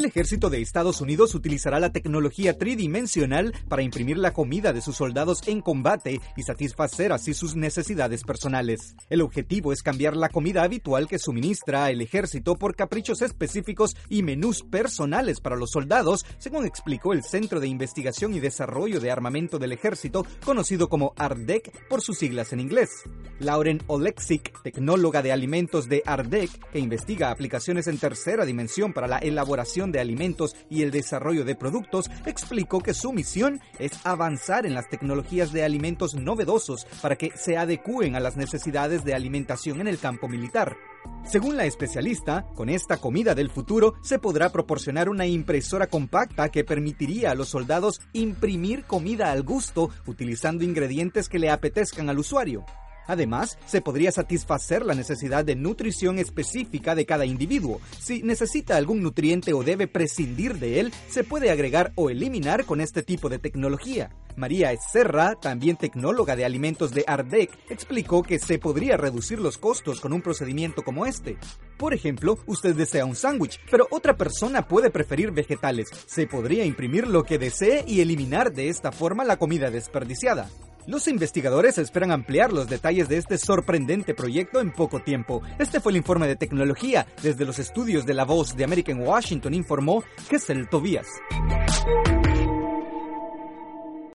El ejército de Estados Unidos utilizará la tecnología tridimensional para imprimir la comida de sus soldados en combate y satisfacer así sus necesidades personales. El objetivo es cambiar la comida habitual que suministra el ejército por caprichos específicos y menús personales para los soldados, según explicó el Centro de Investigación y Desarrollo de Armamento del Ejército, conocido como ARDEC por sus siglas en inglés. Lauren Oleksik, tecnóloga de alimentos de ARDEC, que investiga aplicaciones en tercera dimensión para la elaboración de alimentos y el desarrollo de productos, explicó que su misión es avanzar en las tecnologías de alimentos novedosos para que se adecúen a las necesidades de alimentación en el campo militar. Según la especialista, con esta comida del futuro se podrá proporcionar una impresora compacta que permitiría a los soldados imprimir comida al gusto utilizando ingredientes que le apetezcan al usuario. Además, se podría satisfacer la necesidad de nutrición específica de cada individuo. Si necesita algún nutriente o debe prescindir de él, se puede agregar o eliminar con este tipo de tecnología. María Ezerra, también tecnóloga de alimentos de ARDEC, explicó que se podría reducir los costos con un procedimiento como este. Por ejemplo, usted desea un sándwich, pero otra persona puede preferir vegetales. Se podría imprimir lo que desee y eliminar de esta forma la comida desperdiciada. Los investigadores esperan ampliar los detalles de este sorprendente proyecto en poco tiempo. Este fue el informe de tecnología. Desde los estudios de La Voz de América en Washington informó Kessel Tobías.